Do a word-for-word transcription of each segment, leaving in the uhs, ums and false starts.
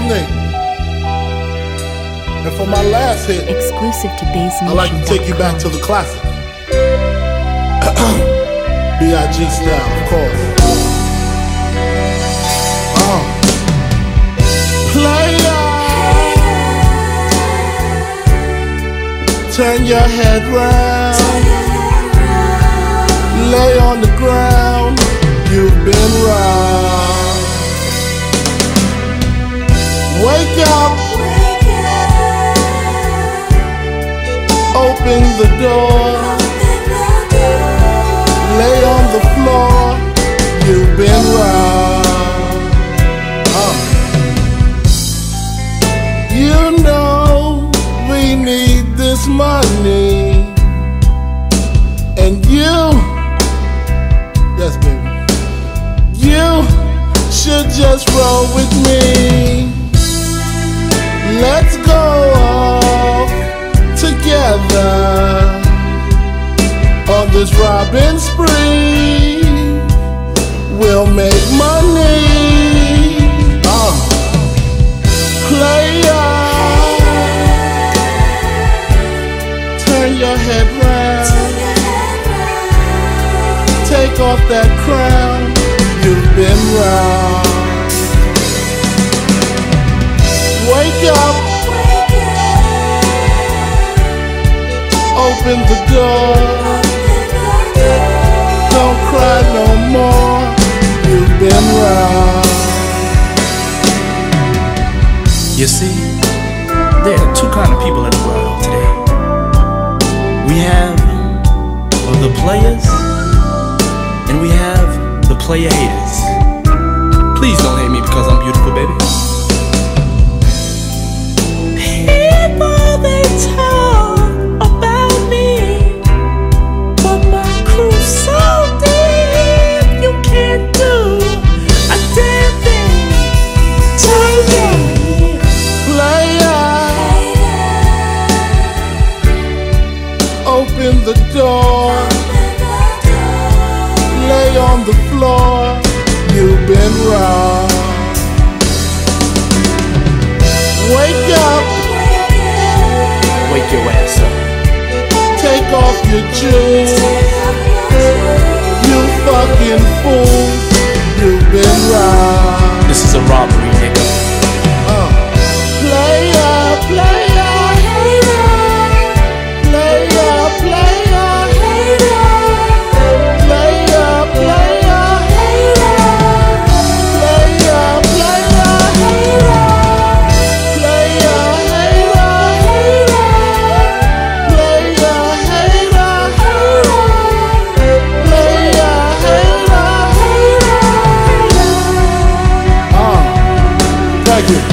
evening. And for my last hit, exclusive to Bass Nation. I'd like to take you back to the classic. B I G style, of course. Uh. Player, turn your head round, lay on the ground, you've been round. Wake up, open the door, lay on the floor, you've been round. uh. You know we need this money, and you, yes baby, you should just roll with me. Let's go off together on this robbing spree. We'll make money. uh. Player, turn your head round, take off that crown, you've been round. Wake up, open the door, don't cry no more, you've been round. You see, there are two kind of people in the world today. We have the players, and we have the player haters. Please don't hate me because I'm beautiful, baby. People, they talk about me, but my crew's so deep, you can't do a damn thing to me. Player, open the door, lay on the floor, you've been round. Wake up, wake your ass up, take off your jeans, you fucking fool, you've been round. this is a robbery, nigga. uh. Player, player, hater, player, player, hater, player, player, hater, player, player, hater, player, hater, hater, player, hater, hater, player, hater, hater. Uh, thank you.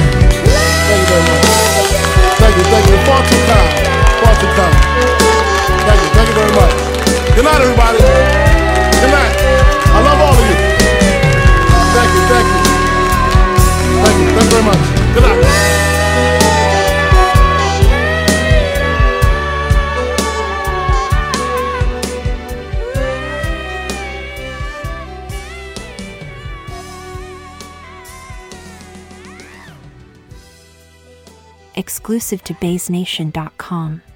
Thank you, thank you. Far too kind. Far too kind. Thank you, thank you very much. Good night, everybody. Good night. I love all of you. Thank you, thank you. Thank you, thank you very much. Good night. Exclusive to Bass Nation dot com.